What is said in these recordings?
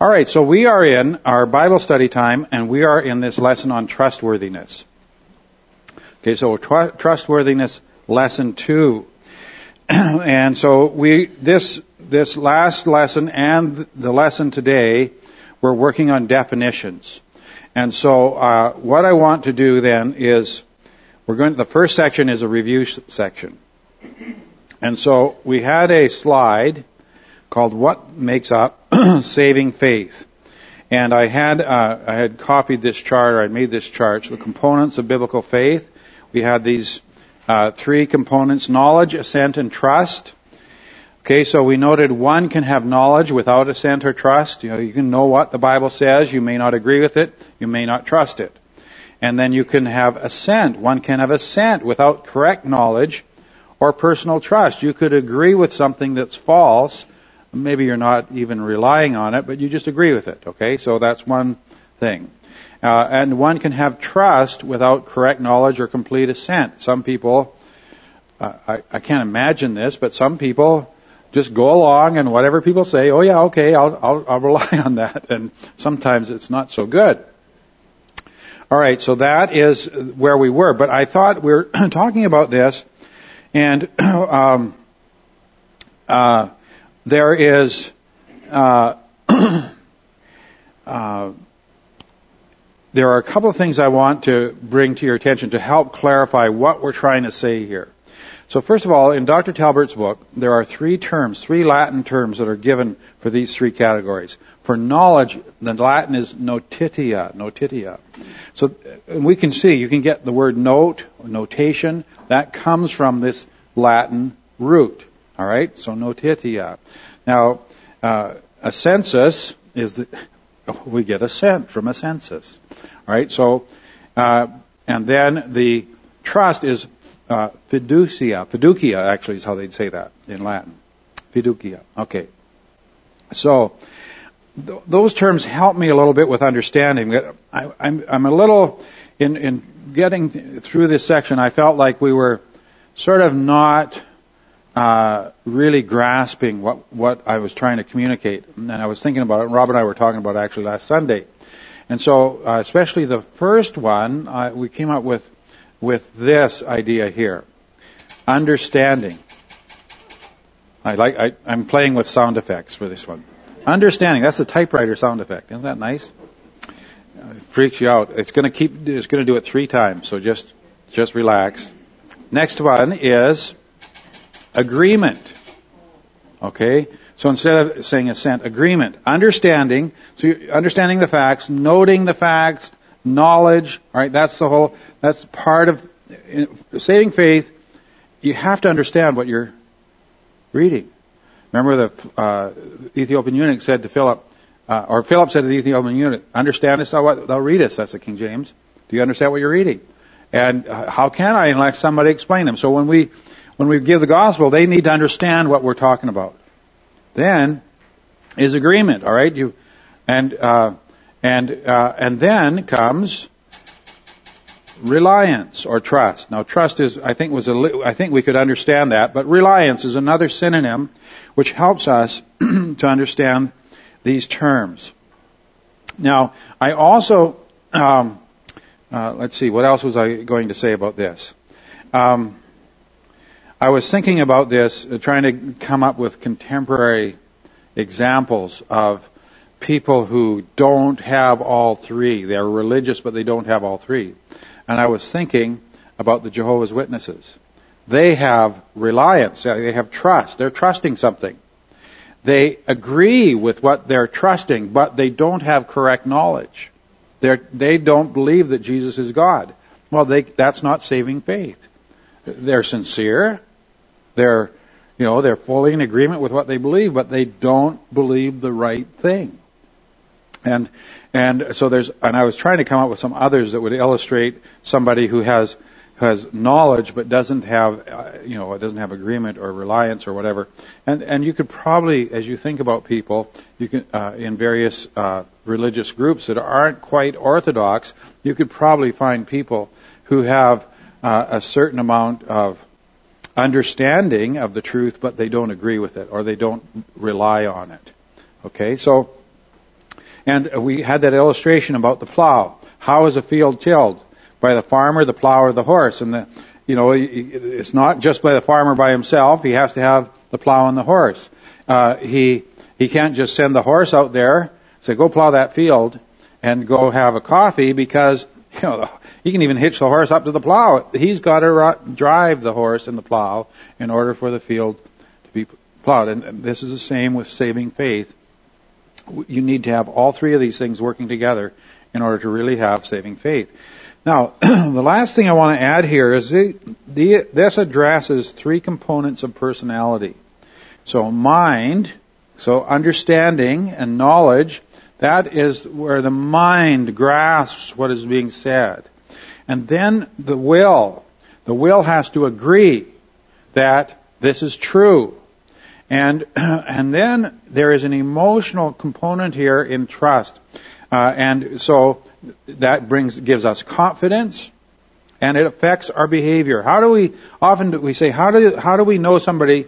All right, so we are in our Bible study time, and we are in this lesson on trustworthiness. Okay, so trustworthiness lesson 2. And so this last lesson and the lesson today, we're working on definitions. And so what I want to do then is the first section is a review section. And so we had a slide called What Makes Up Saving Faith. And I had copied this chart, or I made this chart, the components of biblical faith. We had these 3 components: knowledge, assent, and trust. Okay, so we noted one can have knowledge without assent or trust. You can know what the Bible says. You may not agree with it. You may not trust it. And then you can have assent. One can have assent without correct knowledge or personal trust. You could agree with something that's false. Maybe you're not even relying on it, but you just agree with it. Okay, so that's one thing. And one can have trust without correct knowledge or complete assent. Some people, I can't imagine this, but some people just go along and whatever people say, oh yeah, okay, I'll rely on that. And sometimes it's not so good. All right, so that is where we were. But I thought we were talking about this, and there is there are a couple of things I want to bring to your attention to help clarify what we're trying to say here. So first of all, in Dr. Talbert's book, there are 3 Latin terms that are given for these 3 categories. For knowledge, the Latin is notitia. So we can see, you can get the word note, or notation, that comes from this Latin root. All right, so notitia. Now, a census is we get assent from a census. All right, so and then the trust is fiducia actually is how they'd say that in Latin. Fiducia. Okay. So those terms help me a little bit with understanding. I'm a little in getting through this section. I felt like we were sort of not really grasping what I was trying to communicate. And I was thinking about it, and Rob and I were talking about it actually last Sunday. And so, especially the first one, we came up with this idea here. Understanding. I'm playing with sound effects for this one. Understanding, that's a typewriter sound effect. Isn't that nice? It freaks you out. It's going to do it 3 times, so just relax. Next one is agreement. Okay? So instead of saying assent, agreement. Understanding. So you're understanding the facts, noting the facts, knowledge. All right? That's part of saving faith. You have to understand what you're reading. Remember the Ethiopian eunuch said to Philip, or Philip said to the Ethiopian eunuch, understandest thou what thou readest? That's the King James. Do you understand what you're reading? And how can I unless somebody explain them? So when we give the gospel, they need to understand what we're talking about. Then is agreement. All right, and then comes reliance or trust. Now, trust is I think we could understand that, but reliance is another synonym which helps us to understand these terms. Now, I also let's see, what else was I going to say about this? I was thinking about this, trying to come up with contemporary examples of people who don't have all 3. They're religious, but they don't have all 3. And I was thinking about the Jehovah's Witnesses. They have reliance. They have trust. They're trusting something. They agree with what they're trusting, but they don't have correct knowledge. They don't believe that Jesus is God. Well, that's not saving faith. They're sincere. They're fully in agreement with what they believe, but they don't believe the right thing. And so I was trying to come up with some others that would illustrate somebody who has knowledge but doesn't have agreement or reliance or whatever. And you could probably, as you think about people, you can in various religious groups that aren't quite orthodox, you could probably find people who have a certain amount of understanding of the truth, but they don't agree with it or they don't rely on it. Okay, so And we had that illustration about the plow. How is a field tilled? By the farmer, the plow, or the horse? And it's not just by the farmer by himself. He has to have the plow and the horse. He can't just send the horse out there, say, go plow that field and go have a coffee, because, he can even hitch the horse up to the plow. He's got to drive the horse and the plow in order for the field to be plowed. And this is the same with saving faith. You need to have all three of these things working together in order to really have saving faith. Now, the last thing I want to add here is this addresses three components of personality. So mind, so understanding and knowledge, that is where the mind grasps what is being said. And then the will has to agree that this is true. And then there is an emotional component here in trust. And so that gives us confidence, and it affects our behavior. How do we know somebody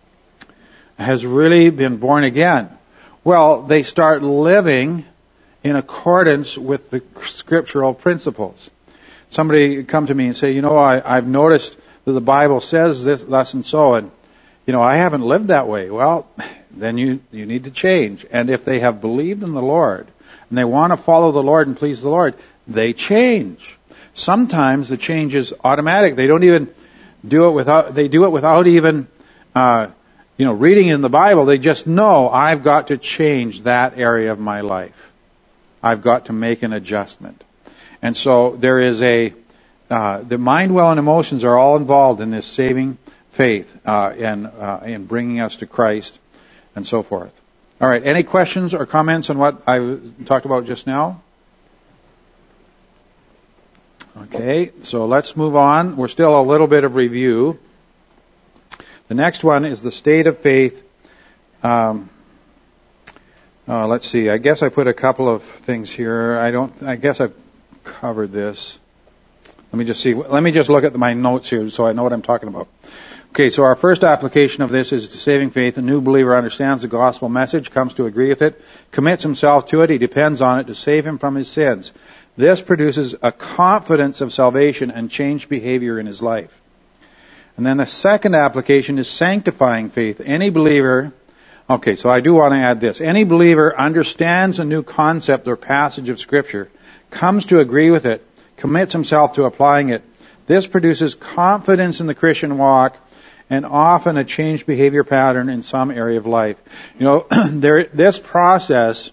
has really been born again? Well, they start living in accordance with the scriptural principles. Somebody come to me and say, I've noticed that the Bible says this, thus and so, and I haven't lived that way. Well, then you need to change. And if they have believed in the Lord, and they want to follow the Lord and please the Lord, they change. Sometimes the change is automatic. They don't even do it without even, reading in the Bible. They just know, I've got to change that area of my life. I've got to make an adjustment. And so there is the mind, will, and emotions are all involved in this saving faith, and bringing us to Christ and so forth. All right, any questions or comments on what I talked about just now? Okay, so let's move on. We're still a little bit of review. The next one is the state of faith. Let's see. I guess I put a couple of things here. I guess I've covered this. Let me just see. Let me just look at my notes here so I know what I'm talking about. Okay, so our first application of this is to saving faith. A new believer understands the gospel message, comes to agree with it, commits himself to it. He depends on it to save him from his sins. This produces a confidence of salvation and changed behavior in his life. And then the second application is sanctifying faith. Any believer, okay, so I do want to add this. Any believer understands a new concept or passage of Scripture, comes to agree with it, commits himself to applying it. This produces confidence in the Christian walk and often a changed behavior pattern in some area of life. This process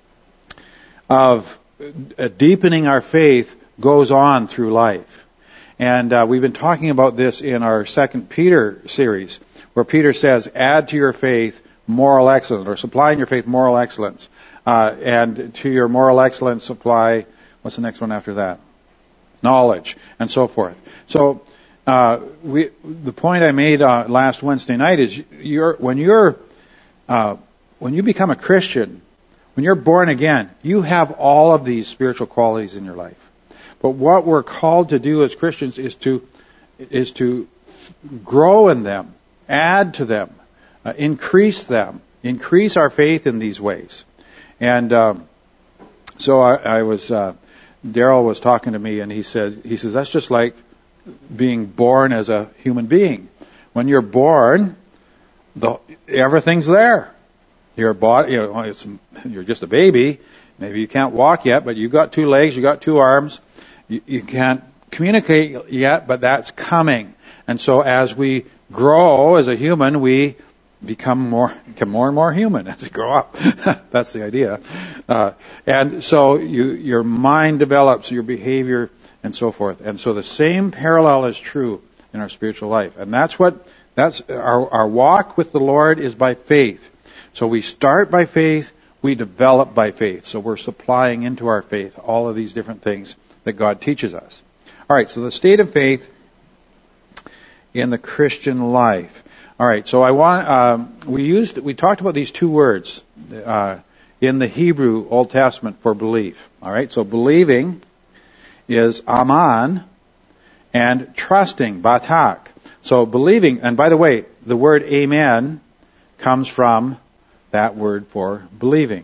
of deepening our faith goes on through life. And we've been talking about this in our 2 Peter series, where Peter says, add to your faith moral excellence, or supply in your faith moral excellence. And to your moral excellence supply, what's the next one after that? Knowledge, and so forth. So, the point I made last Wednesday night is when you become a Christian, when you're born again, you have all of these spiritual qualities in your life. But what we're called to do as Christians is to grow in them, add to them, increase them, increase our faith in these ways. And so I was Daryl was talking to me, and he says that's just like being born as a human being. When you're born, everything's there. Your body, you're just a baby. Maybe you can't walk yet, but you've got 2 legs, you've got 2 arms. You can't communicate yet, but that's coming. And so as we grow as a human, we become more and more human as we grow up. That's the idea. And so your mind develops, your behavior, and so forth. And so the same parallel is true in our spiritual life. And that's our walk with the Lord is by faith. So we start by faith, we develop by faith. So we're supplying into our faith all of these different things that God teaches us. All right, so the state of faith in the Christian life. All right, so we talked about these 2 words in the Hebrew Old Testament for belief. All right, so believing is aman, and trusting, batak. So believing, and by the way, the word amen comes from that word for believing.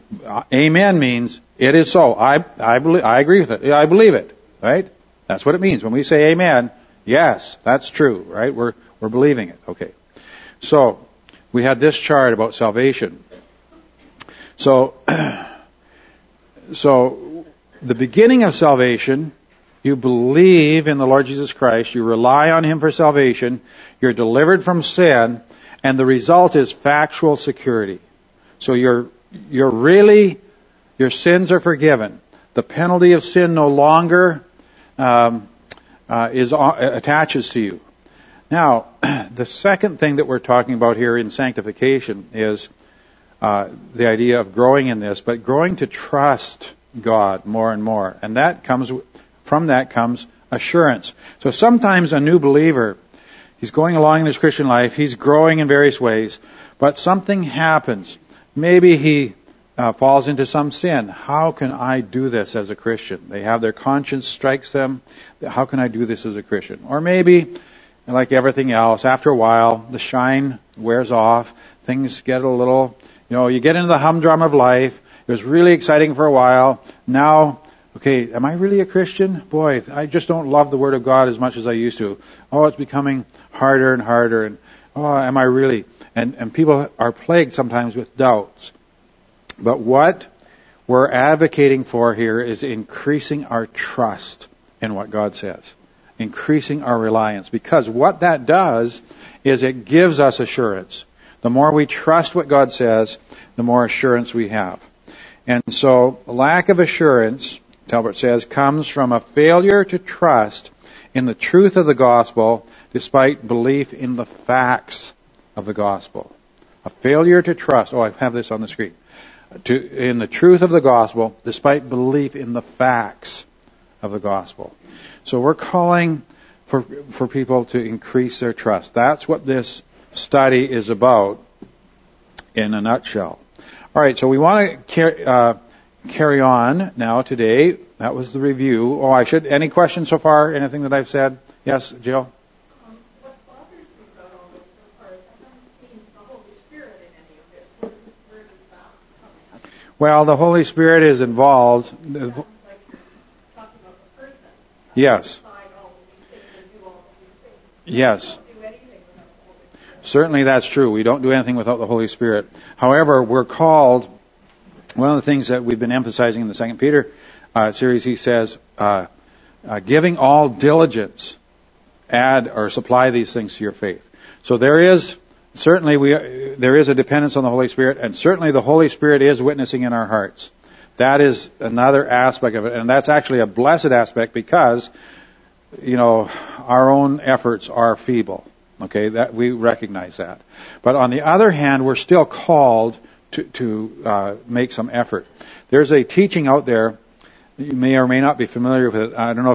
Amen means it is so. I agree with it. I believe it. Right? That's what it means. When we say amen, yes, that's true. Right? We're believing it. Okay. So, we had this chart about salvation. So, the beginning of salvation, you believe in the Lord Jesus Christ, you rely on Him for salvation, you're delivered from sin, and the result is factual security. So your sins are forgiven. The penalty of sin no longer attaches to you. Now, the second thing that we're talking about here in sanctification is the idea of growing in this, but growing to trust God more and more. And from that comes assurance. So sometimes a new believer, he's going along in his Christian life, he's growing in various ways, but something happens. Maybe he falls into some sin. How can I do this as a Christian? They have their conscience strikes them. How can I do this as a Christian? Or maybe, like everything else, after a while, the shine wears off. Things get a little, you get into the humdrum of life. It was really exciting for a while. Now, okay, am I really a Christian? Boy, I just don't love the Word of God as much as I used to. Oh, it's becoming harder and harder. And, oh, am I really? And people are plagued sometimes with doubts. But what we're advocating for here is increasing our trust in what God says. Increasing our reliance. Because what that does is it gives us assurance. The more we trust what God says, the more assurance we have. And so, lack of assurance, Talbot says, comes from a failure to trust in the truth of the gospel despite belief in the facts of the gospel. A failure to trust, I have this on the screen, in the truth of the gospel despite belief in the facts of the gospel. So we're calling for people to increase their trust. That's what this study is about in a nutshell. All right, so we want to carry on now today. That was the review. Any questions so far? Anything that I've said? Yes, Jill? What bothers me about all this so far is I haven't seen the Holy Spirit in any of this. Where does that come in? Well, the Holy Spirit is involved. Like talking about the person. Yes. All these things and do all these things. Yes. We don't do anything without the Holy Spirit. Certainly that's true. We don't do anything without the Holy Spirit. However, we're called, one of the things that we've been emphasizing in the 2 Peter series, he says, giving all diligence, add or supply these things to your faith. So there is a dependence on the Holy Spirit, and certainly the Holy Spirit is witnessing in our hearts. That is another aspect of it, and that's actually a blessed aspect because, our own efforts are feeble. Okay, that we recognize that. But on the other hand, we're still called to make some effort. There's a teaching out there. You may or may not be familiar with it. I don't know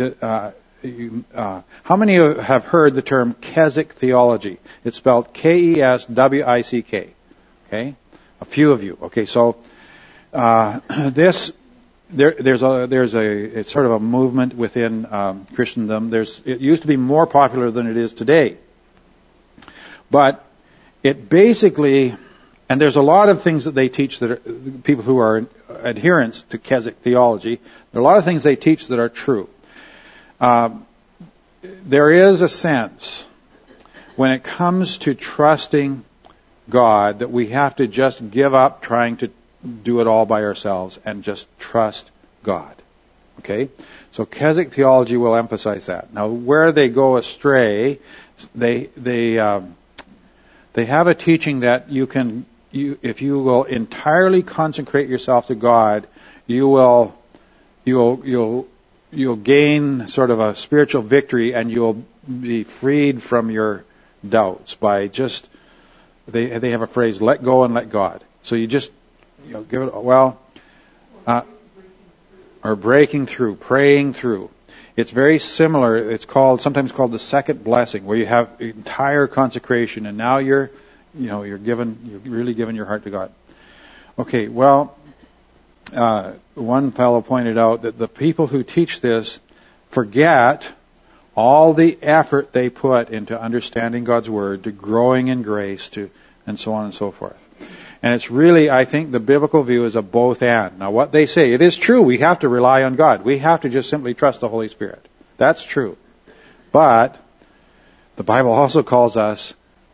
if how many have heard the term Keswick theology? It's spelled Keswick. Okay, a few of you. Okay, so it's sort of a movement within Christendom. It used to be more popular than it is today. But it basically, and there's a lot of things that they teach that are, people who are adherents to Keswick theology, there are a lot of things they teach that are true. There is a sense when it comes to trusting God that we have to just give up trying to do it all by ourselves and just trust God. Okay? So Keswick theology will emphasize that. Now, where they go astray, they have a teaching that if you will entirely consecrate yourself to God, you'll gain sort of a spiritual victory, and you'll be freed from your doubts by just, they have a phrase, let go and let God. So you just, give it, or breaking through, praying through. It's very similar. It's sometimes called the second blessing, where you have entire consecration, and now you're really giving your heart to God. Okay, well, one fellow pointed out that the people who teach this forget all the effort they put into understanding God's Word, to growing in grace, and so on and so forth. And it's really, I think, the biblical view is a both and. Now, what they say, it is true, we have to rely on God. We have to just simply trust the Holy Spirit. That's true. But the Bible also calls us,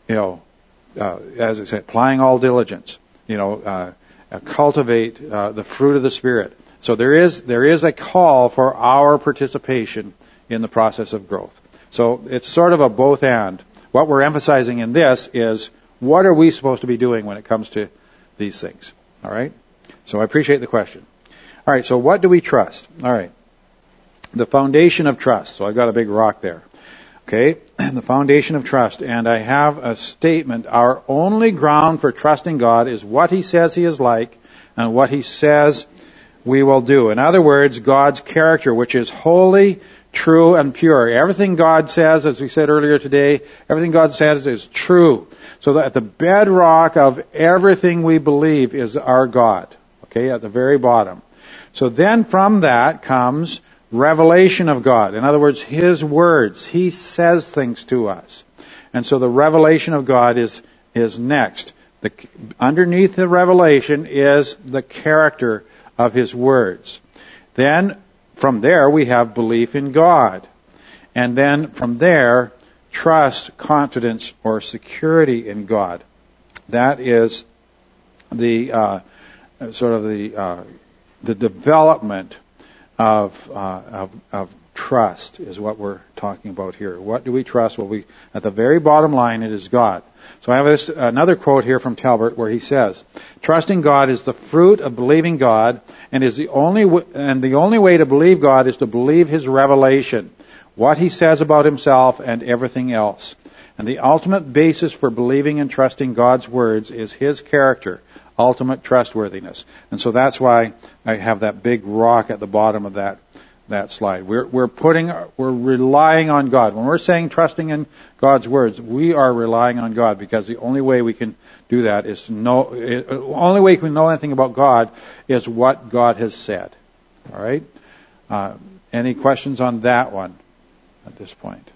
as it said, applying all diligence, cultivate the fruit of the Spirit. So there is a call for our participation in the process of growth. So it's sort of a both and. What we're emphasizing in this is, what are we supposed to be doing when it comes to these things? All right? So I appreciate the question. All right, so what do we trust? All right. The foundation of trust. So I've got a big rock there. Okay, the foundation of trust. And I have a statement. Our only ground for trusting God is what He says He is like and what He says we will do. In other words, God's character, which is holy, true, and pure. Everything God says, as we said earlier today, everything God says is true. So that the bedrock of everything we believe is our God. Okay, at the very bottom. So then from that comes revelation of God. In other words, His words. He says things to us. And so the revelation of God is next. Underneath the revelation is the character of His words. Then from there we have belief in God. And then from there, trust, confidence, or security in God. That is the the development of trust is what we're talking about here. What do we trust? Well, at the very bottom line, it is God. So I have another quote here from Talbert where he says, "Trusting God is the fruit of believing God, and the only way to believe God is to believe His revelation, what He says about Himself and everything else. And the ultimate basis for believing and trusting God's words is His character, ultimate trustworthiness." And so that's why I have that big rock at the bottom of that slide. We're relying on God. When we're saying trusting in God's words, we are relying on God, because the only way we can do that is only way we can know anything about God is what God has said. All right? Any questions on that one at this point?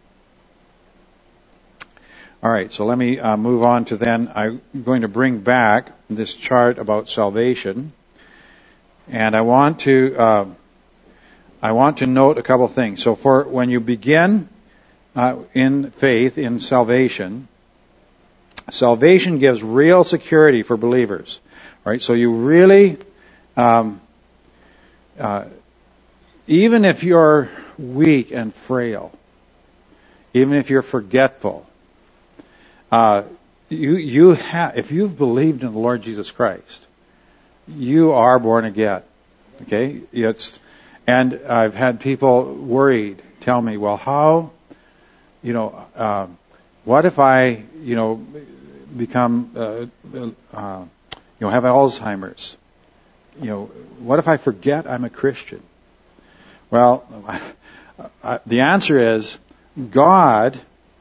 All right, so let me move on to then. I'm going to bring back this chart about salvation, and I want to note a couple things. So for when you begin in faith in salvation, salvation gives real security for believers. All right, so you really, even if you're weak and frail, even if you're forgetful, if you've believed in the Lord Jesus Christ, you are born again. Okay, and I've had people worried tell me, well, how, what if I, become, have Alzheimer's? What if I forget I'm a Christian? Well, the answer is God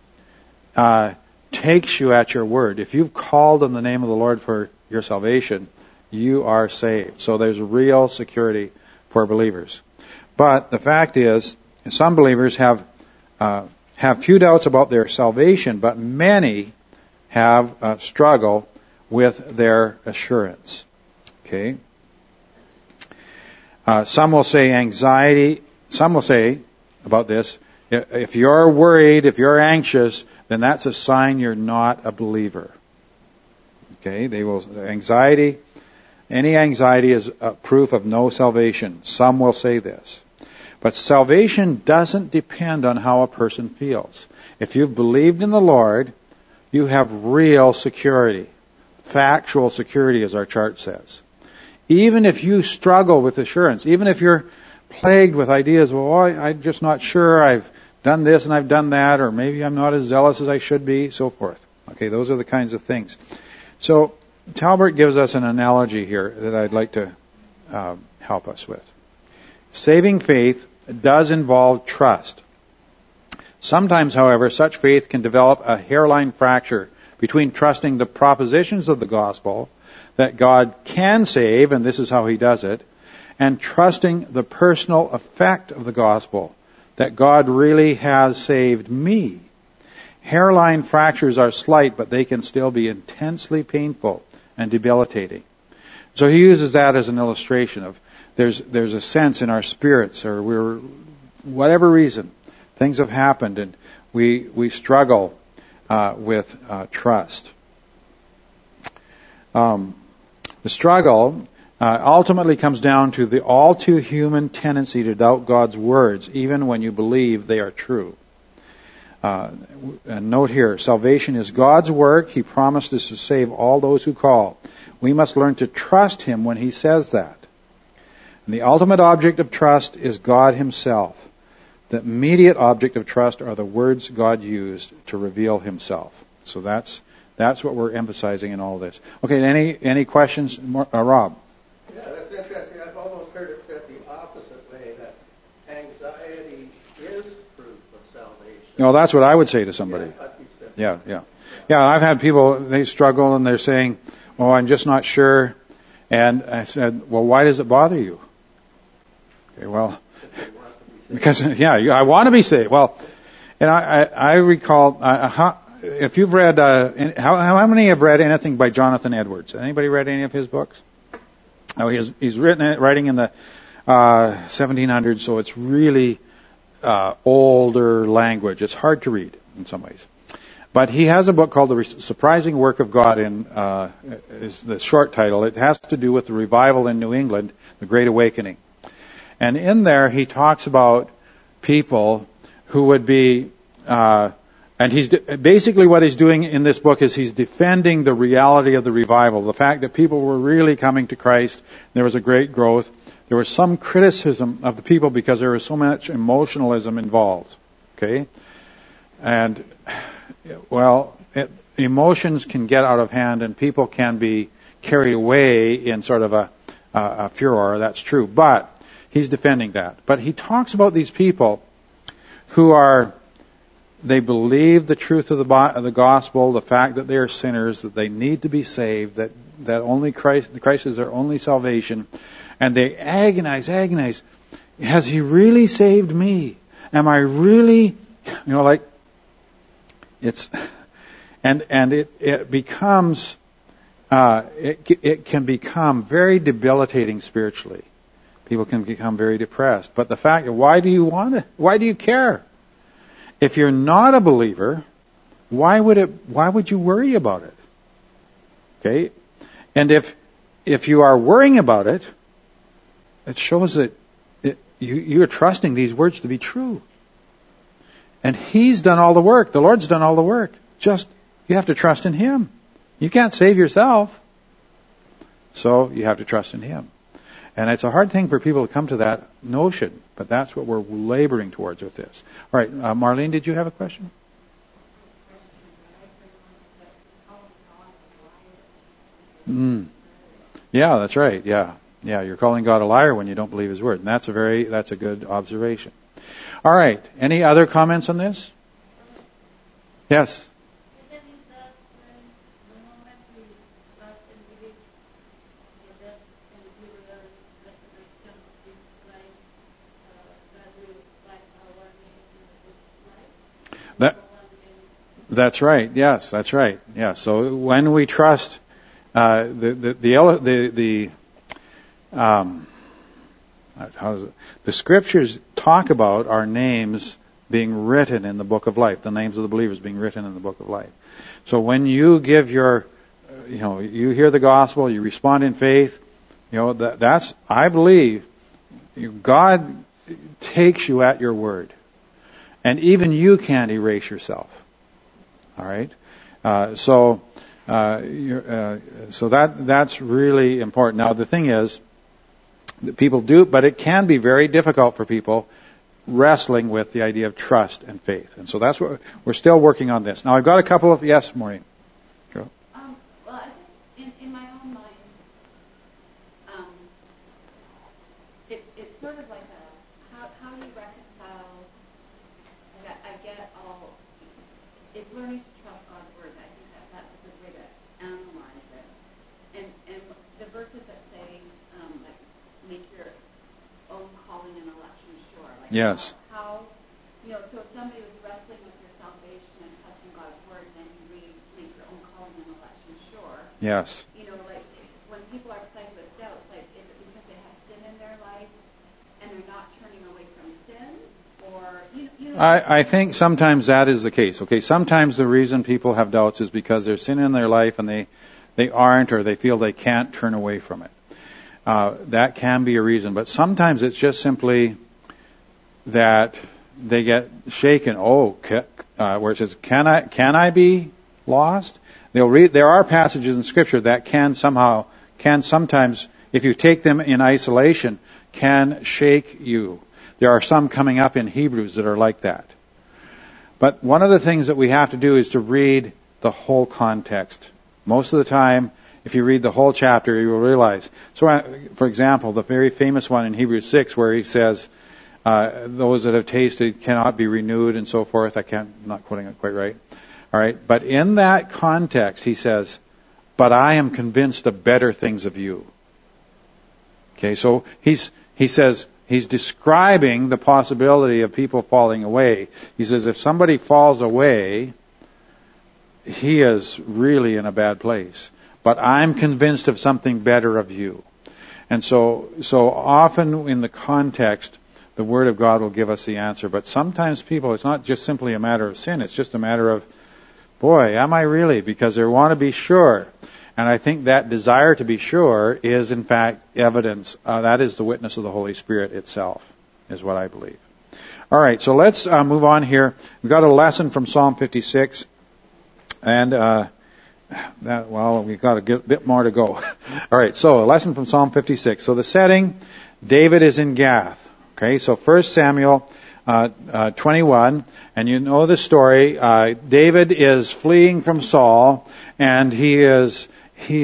takes you at your word. If you've called on the name of the Lord for your salvation, you are saved. So there's real security for believers. But the fact is, some believers have few doubts about their salvation, but many have struggle with their assurance. Okay. Some will say anxiety. Some will say about this, if you're worried, if you're anxious, then that's a sign you're not a believer. Okay, any anxiety is a proof of no salvation. Some will say this. But salvation doesn't depend on how a person feels. If you've believed in the Lord, you have real security. Factual security, as our chart says. Even if you struggle with assurance, even if you're plagued with ideas, well, I'm just not sure, I've done this and I've done that, or maybe I'm not as zealous as I should be, so forth. Okay, those are the kinds of things. So Talbert gives us an analogy here that I'd like to help us with. Saving faith does involve trust. Sometimes, however, such faith can develop a hairline fracture between trusting the propositions of the gospel that God can save, and this is how He does it, and trusting the personal effect of the gospel, that God really has saved me. Hairline fractures are slight, but they can still be intensely painful and debilitating. So he uses that as an illustration of there's a sense in our spirits, or we're whatever reason things have happened, and we struggle with trust. The struggle ultimately comes down to the all too human tendency to doubt God's words, even when you believe they are true. And note here, salvation is God's work. He promised us to save all those who call. We must learn to trust Him when He says that. And the ultimate object of trust is God Himself. The immediate object of trust are the words God used to reveal Himself. So that's what we're emphasizing in all this. Okay, any questions, Rob? Yeah, that's interesting. I've almost heard it said the opposite way, that anxiety is proof of salvation. No, that's what I would say to somebody. Yeah. I've had people, they struggle and they're saying, "Oh, I'm just not sure." And I said, "Well, why does it bother you?" Okay, well, because I want to be saved. Well, and I recall if you've read how many have read anything by Jonathan Edwards? Anybody read any of his books? Oh, he's writing in the 1700s, so it's really older language. It's hard to read in some ways. But he has a book called The Surprising Work of God, is the short title. It has to do with the revival in New England, the Great Awakening. And in there he talks about people who would be, and he's basically what he's doing in this book is he's defending the reality of the revival, the fact that people were really coming to Christ. There was a great growth. There was some criticism of the people because there was so much emotionalism involved. Okay? And, well, emotions can get out of hand and people can be carried away in sort of a furor. That's true. But he's defending that. But he talks about these people who they believe the truth of the gospel, the fact that they are sinners, that they need to be saved, that only Christ is their only salvation. And they agonize. Has He really saved me? Am I really, it's, and it becomes, it can become very debilitating spiritually. People can become very depressed. But the fact, why do you care? If you're not a believer, why would you worry about it? Okay? And if you are worrying about it, it shows that you are trusting these words to be true. And He's done all the work. The Lord's done all the work. Just, you have to trust in Him. You can't save yourself. So you have to trust in Him. And it's a hard thing for people to come to that notion, but that's what we're laboring towards with this. All right, Marlene, did you have a question? Yeah, that's right. Yeah, you're calling God a liar when you don't believe His word, and that's a good observation. All right, any other comments on this? Yes. That's right. Yes, that's right. Yeah. So when we trust, the scriptures talk about our names being written in the book of life, the names of the believers being written in the book of life. So when you give you hear the gospel, you respond in faith, that's, I believe, God takes you at your word. And even you can't erase yourself. All right? So that's really important. Now, the thing is, that people do, but it can be very difficult for people wrestling with the idea of trust and faith. And so that's what we're still working on this. Now, I've got a couple of, yes, Maureen. Go. Well, I think in my own mind, it's sort of like how do you reconcile, I get all, it's learning to trust God's word. I think that's a good way to analyze it. And the verses that say, like, make your own calling and election sure. Like yes. How so if somebody was wrestling with your salvation and trusting God's word, and then you read, make your own calling and election sure. Yes. Like they're not turning away from sin, or you know. I think sometimes that is the case. Okay, sometimes the reason people have doubts is because there's sin in their life and they aren't, or they feel they can't turn away from it. That can be a reason, but sometimes it's just simply that they get shaken. Where it says, "Can I be lost?" They'll read. There are passages in Scripture that can sometimes, if you take them in isolation, can shake you. There are some coming up in Hebrews that are like that. But one of the things that we have to do is to read the whole context. Most of the time, if you read the whole chapter, you will realize. So, for example, the very famous one in Hebrews 6 where he says, those that have tasted cannot be renewed and so forth. I'm not quoting it quite right. All right. But in that context, he says, but I am convinced of better things of you. Okay. So he says, he's describing the possibility of people falling away. He says, if somebody falls away, he is really in a bad place. But I'm convinced of something better of you. And so often in the context, the Word of God will give us the answer. But sometimes people, it's not just simply a matter of sin. It's just a matter of, boy, am I really? Because they want to be sure. And I think that desire to be sure is, in fact, evidence. That is the witness of the Holy Spirit itself, is what I believe. All right, so let's move on here. We've got a lesson from Psalm 56. And we've got a bit more to go. All right, so a lesson from Psalm 56. So the setting, David is in Gath. Okay, so 1 Samuel 21, and you know the story. David is fleeing from Saul, and so he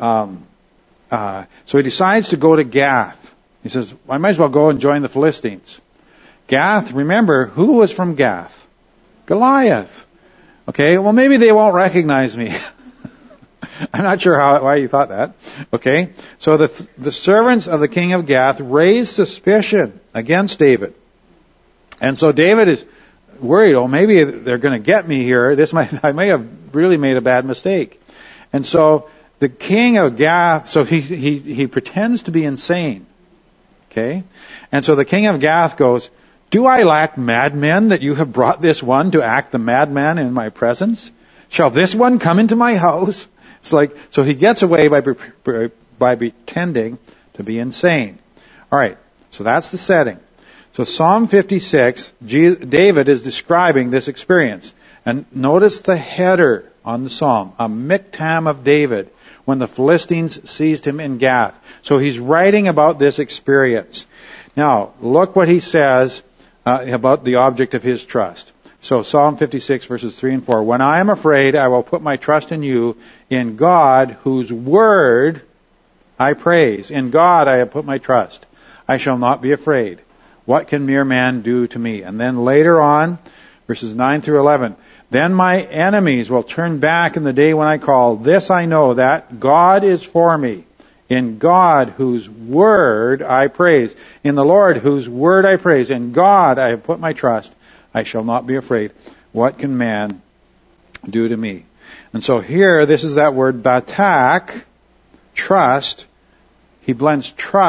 decides to go to Gath. He says, I might as well go and join the Philistines. Gath, remember, who was from Gath? Goliath. Okay, well maybe they won't recognize me. I'm not sure why you thought that. Okay, so the servants of the king of Gath raised suspicion against David. And so David is worried, maybe they're going to get me here. I may have really made a bad mistake. And so the king of Gath, so he pretends to be insane. Okay? And so the king of Gath goes, do I lack madmen that you have brought this one to act the madman in my presence? Shall this one come into my house? It's like, so he gets away by pretending to be insane. All right, so that's the setting. So Psalm 56, David is describing this experience. And notice the header on the psalm, a miktam of David, when the Philistines seized him in Gath. So he's writing about this experience. Now, look what he says about the object of his trust. So Psalm 56 verses 3 and 4. When I am afraid, I will put my trust in you, in God whose word I praise. In God I have put my trust. I shall not be afraid. What can mere man do to me? And then later on, verses 9 through 11. Then my enemies will turn back in the day when I call. This I know, that God is for me. In God whose word I praise. In the Lord whose word I praise. In God I have put my trust. I shall not be afraid. What can man do to me? And so here, this is that word batak, trust. David blends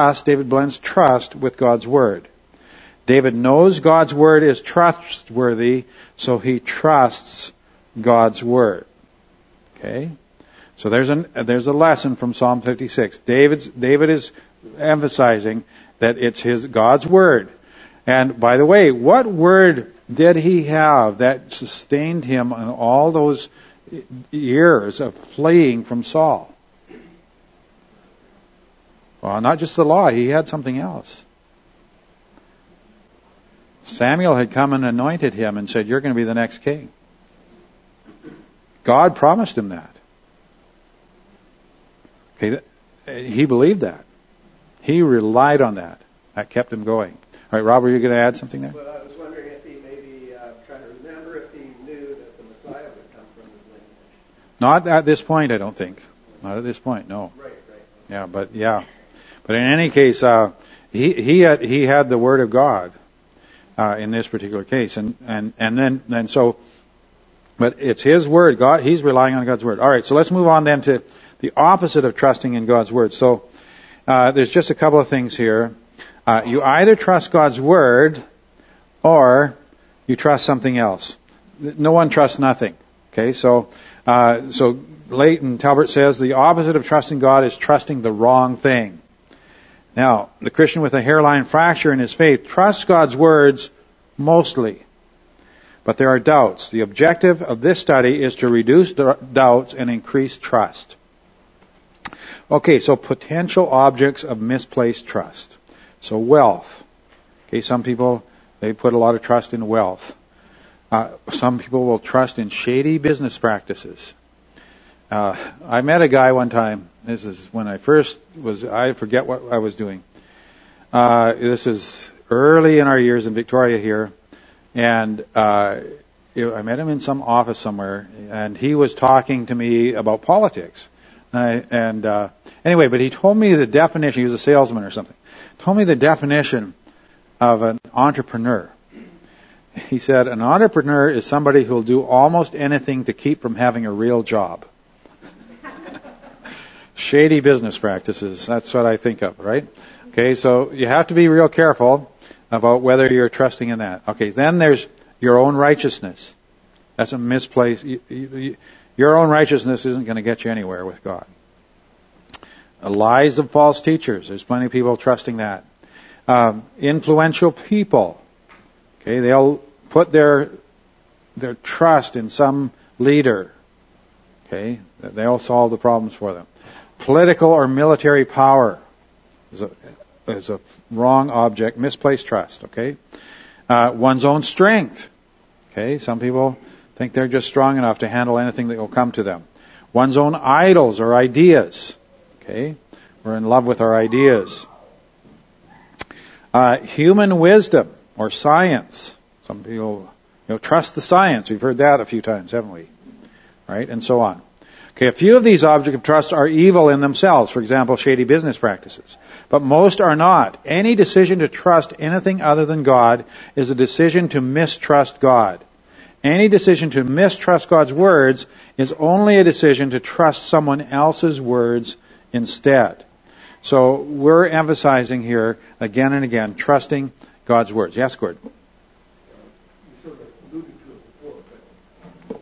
trust with God's word. David knows God's word is trustworthy, so he trusts God's word. Okay? So there's a lesson from Psalm 56. David is emphasizing that it's God's word. And by the way, what word did he have that sustained him in all those years of fleeing from Saul? Well, not just the law, he had something else. Samuel had come and anointed him and said, you're going to be the next king. God promised him that. Okay, he believed that. He relied on that. That kept him going. All right, Rob, were you going to add something there? Well, I was wondering if he maybe trying to remember if he knew that the Messiah would come from his lineage. Not at this point, I don't think. Not at this point, no. Right. Yeah. But in any case, he had the word of God in this particular case, and so, but it's his word. God, he's relying on God's word. All right, so let's move on then to the opposite of trusting in God's word. So there's just a couple of things here. You either trust God's Word or you trust something else. No one trusts nothing. Okay, so Leighton Talbert says the opposite of trusting God is trusting the wrong thing. Now, the Christian with a hairline fracture in his faith trusts God's words mostly, but there are doubts. The objective of this study is to reduce doubts and increase trust. Okay, so potential objects of misplaced trust. So wealth. Okay, some people, they put a lot of trust in wealth. Some people will trust in shady business practices. I met a guy one time. This is when I forget what I was doing. This is early in our years in Victoria here. And I met him in some office somewhere, and he was talking to me about politics. Anyway, but he told me the definition. He was a salesman or something. Told me the definition of an entrepreneur. He said, an entrepreneur is somebody who will do almost anything to keep from having a real job. Shady business practices. That's what I think of, right? Okay, so you have to be real careful about whether you're trusting in that. Okay, then there's your own righteousness. That's a misplaced. Your own righteousness isn't going to get you anywhere with God. Lies of false teachers. There's plenty of people trusting that. Influential people. Okay, they'll put their trust in some leader. Okay, they'll solve the problems for them. Political or military power is a wrong object, misplaced trust. Okay, one's own strength. Okay, some people think they're just strong enough to handle anything that will come to them. One's own idols or ideas. Okay, we're in love with our ideas. Human wisdom or science. Some people, trust the science. We've heard that a few times, haven't we? Right, and so on. Okay, a few of these objects of trust are evil in themselves. For example, shady business practices. But most are not. Any decision to trust anything other than God is a decision to mistrust God. Any decision to mistrust God's words is only a decision to trust someone else's words instead. So we're emphasizing here again and again, trusting God's words. Yes, Gord? You sort of alluded to it before, but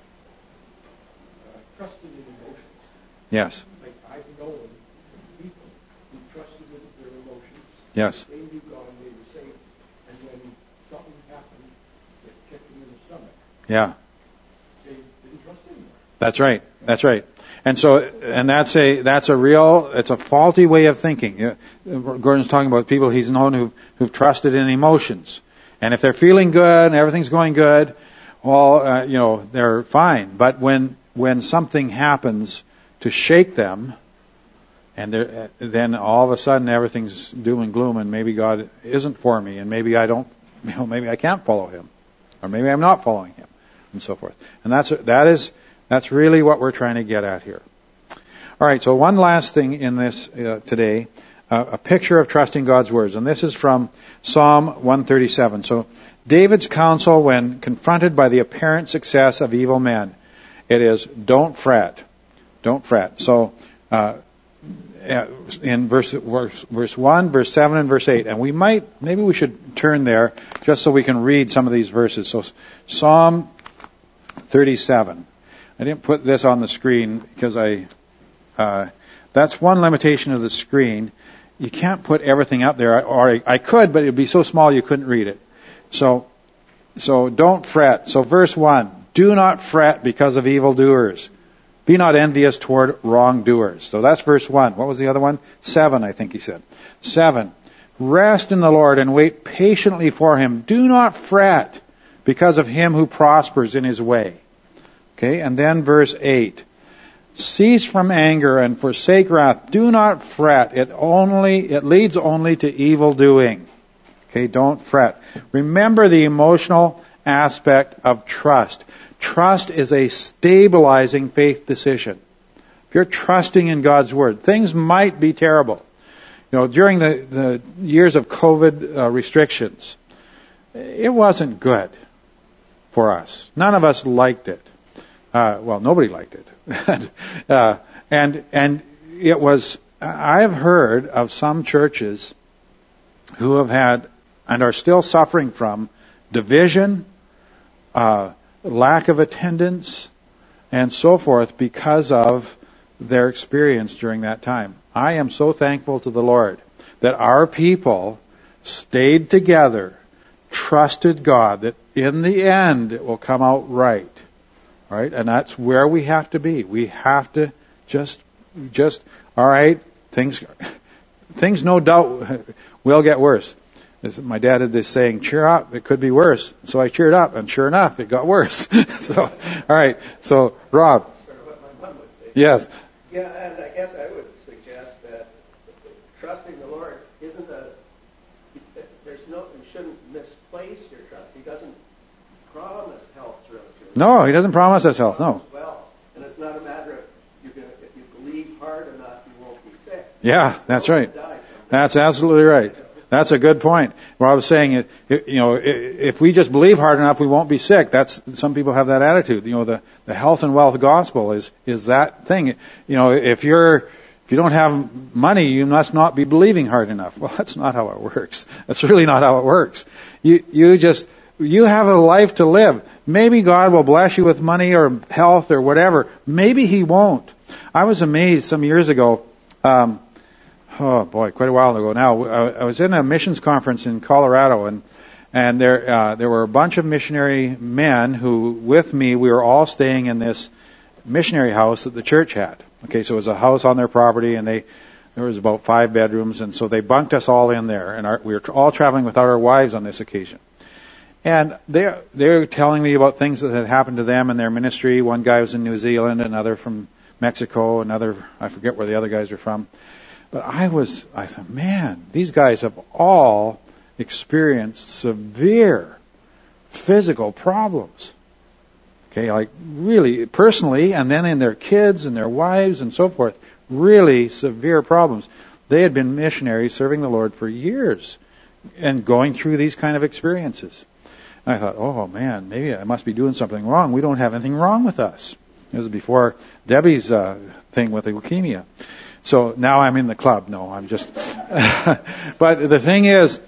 trusting in emotions. Yes. Like I've known people who trusted in their emotions. Yes. They knew God and they were saved. And when something happened that kicked them in the stomach, yeah, they didn't trust anymore. That's right. That's right. And so, and it's a faulty way of thinking. Gordon's talking about people he's known who've trusted in emotions. And if they're feeling good and everything's going good, well, they're fine. But when something happens to shake them, and then all of a sudden everything's doom and gloom, and maybe God isn't for me, and maybe I don't, maybe I can't follow Him, or maybe I'm not following Him, and so forth. And that's really what we're trying to get at here. All right, so one last thing in this today, a picture of trusting God's words. And this is from Psalm 137. So David's counsel when confronted by the apparent success of evil men, it is, don't fret. Don't fret. So in verse 1, verse 7, and verse 8. And maybe we should turn there just so we can read some of these verses. So Psalm 37. I didn't put this on the screen because that's one limitation of the screen. You can't put everything up there, or I could, but it would be so small you couldn't read it. So don't fret. So verse 1, do not fret because of evildoers. Be not envious toward wrongdoers. So that's verse 1. What was the other one? 7, I think he said. 7, rest in the Lord and wait patiently for Him. Do not fret because of him who prospers in his way. Okay, and then verse 8. Cease from anger and forsake wrath. Do not fret. It leads only to evil doing. Okay, don't fret. Remember the emotional aspect of trust. Trust is a stabilizing faith decision. If you're trusting in God's Word, things might be terrible. During the years of COVID restrictions, it wasn't good for us. None of us liked it. Nobody liked it. And it was, I've heard of some churches who have had and are still suffering from division, lack of attendance, and so forth because of their experience during that time. I am so thankful to the Lord that our people stayed together, trusted God, that in the end it will come out right. Right? And that's where we have to be. We have to just all right, things no doubt will get worse. My dad had this saying, cheer up, it could be worse. So I cheered up, and sure enough, it got worse. So, all right. So, Rob. Sort of what my mom would say. Yes. Yeah, and I guess I would suggest that trusting the Lord isn't you shouldn't misplace your trust. He doesn't promise health throughout your life. No, he doesn't promise us health, no. Well, and it's not a matter of if you believe hard enough, you won't be sick. Yeah, that's right. That's absolutely right. That's a good point. What I was saying, if we just believe hard enough, we won't be sick. Some people have that attitude. The health and wealth gospel is that thing. If you don't have money, you must not be believing hard enough. Well, that's not how it works. That's really not how it works. You have a life to live. Maybe God will bless you with money or health or whatever. Maybe He won't. I was amazed some years ago. Quite a while ago now. I was in a missions conference in Colorado, and there were a bunch of missionary men who, with me, we were all staying in this missionary house that the church had. Okay, so it was a house on their property, and there was about 5 bedrooms, and so they bunked us all in there, and we were all traveling without our wives on this occasion. And they were telling me about things that had happened to them in their ministry. One guy was in New Zealand, another from Mexico, another, I forget where the other guys were from. But I thought, man, these guys have all experienced severe physical problems. Okay, like really personally, and then in their kids and their wives and so forth, really severe problems. They had been missionaries serving the Lord for years and going through these kind of experiences. And I thought, oh man, maybe I must be doing something wrong. We don't have anything wrong with us. It was before Debbie's thing with the leukemia. So now I'm in the club. No, I'm just... But the thing is,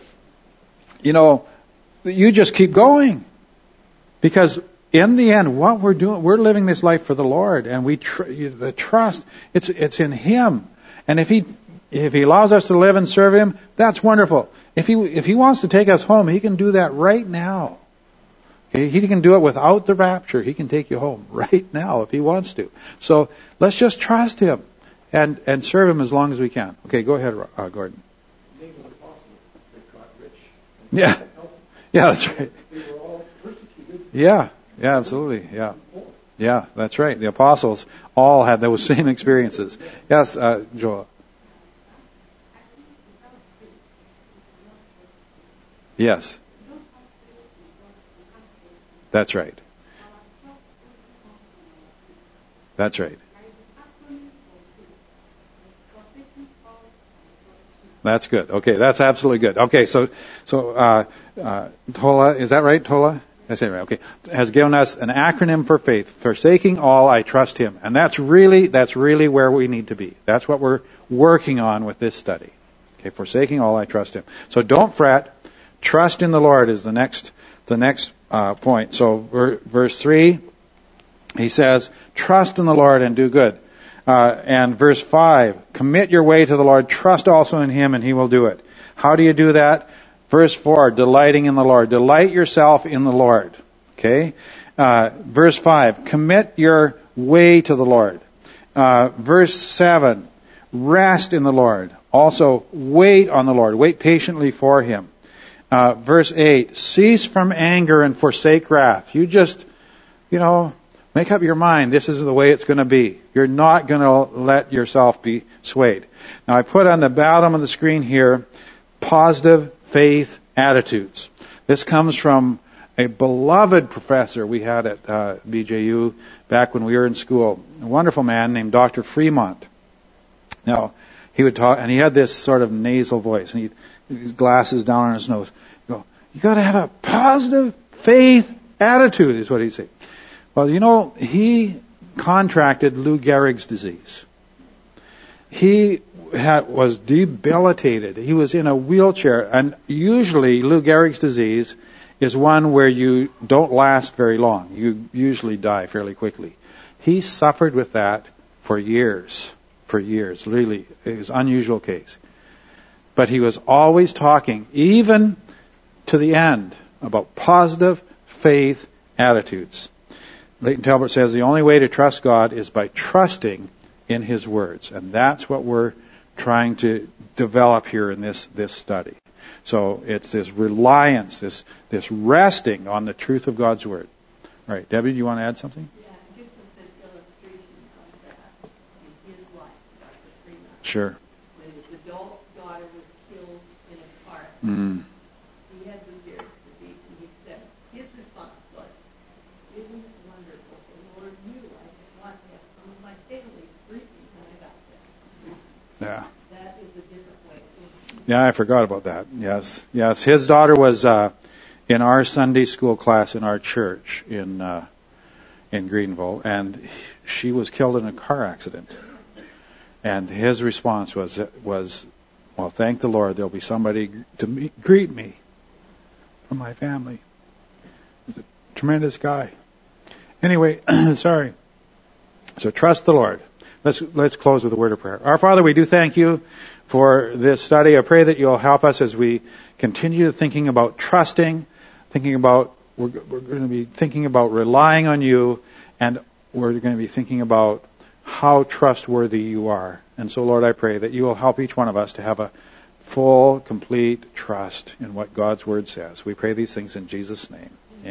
you just keep going. Because in the end, what we're doing, we're living this life for the Lord. And the trust, it's in Him. And if He allows us to live and serve Him, that's wonderful. If He wants to take us home, He can do that right now. Okay? He can do it without the rapture. He can take you home right now if He wants to. So let's just trust Him. And serve Him as long as we can. Okay, go ahead, Gordon. Yeah, that's right. They were all persecuted. Yeah, absolutely. Yeah, that's right. The apostles all had those same experiences. Yes, Joel. Yes, that's right. That's right. That's good. Okay, that's absolutely good. Okay, so Tola, is that right, Tola? I say it right. Okay, has given us an acronym for faith. Forsaking all, I trust Him, and that's really where we need to be. That's what we're working on with this study. Okay, forsaking all, I trust Him. So don't fret. Trust in the Lord is the next point. So verse 3, he says, trust in the Lord and do good. And verse 5, commit your way to the Lord, trust also in Him, and He will do it. How do you do that? Verse 4, delighting in the Lord. Delight yourself in the Lord. Okay? Verse 5, commit your way to the Lord. Verse 7, rest in the Lord. Also, wait on the Lord. Wait patiently for Him. Verse 8, cease from anger and forsake wrath. You just, make up your mind. This is the way it's going to be. You're not going to let yourself be swayed. Now, I put on the bottom of the screen here, positive faith attitudes. This comes from a beloved professor we had at BJU back when we were in school. A wonderful man named Dr. Fremont. Now, he would talk, and he had this sort of nasal voice, and his glasses down on his nose. He'd go, you got to have a positive faith attitude, is what he'd say. Well, he contracted Lou Gehrig's disease. he was debilitated. He was in a wheelchair. And usually Lou Gehrig's disease is one where you don't last very long. You usually die fairly quickly. He suffered with that for years. Really, it was an unusual case. But he was always talking, even to the end, about positive faith attitudes. Leighton Talbot says the only way to trust God is by trusting in His words. And that's what we're trying to develop here in this study. So it's this reliance, this resting on the truth of God's word. All right, Debbie, do you want to add something? Yeah, just as an illustration of that in his life, Dr. Freeman. Sure. When his adult daughter was killed in a car accident, Mm-hmm. he had Lou Gehrig's disease, and he said his response was, "Isn't it wonderful? The Lord knew I didn't want to have some of my family greet me when I got there." Yeah. That is a different way of thinking. Yeah, I forgot about that. Yes. His daughter was in our Sunday school class in our church in Greenville, and she was killed in a car accident. And his response was, well, thank the Lord, there'll be somebody to greet me from my family. He's a tremendous guy. Anyway, sorry. So trust the Lord. Let's close with a word of prayer. Our Father, we do thank you for this study. I pray that you'll help us as we continue thinking about trusting, we're going to be thinking about relying on you, and we're going to be thinking about how trustworthy you are. And so, Lord, I pray that you will help each one of us to have a full, complete trust in what God's word says. We pray these things in Jesus' name.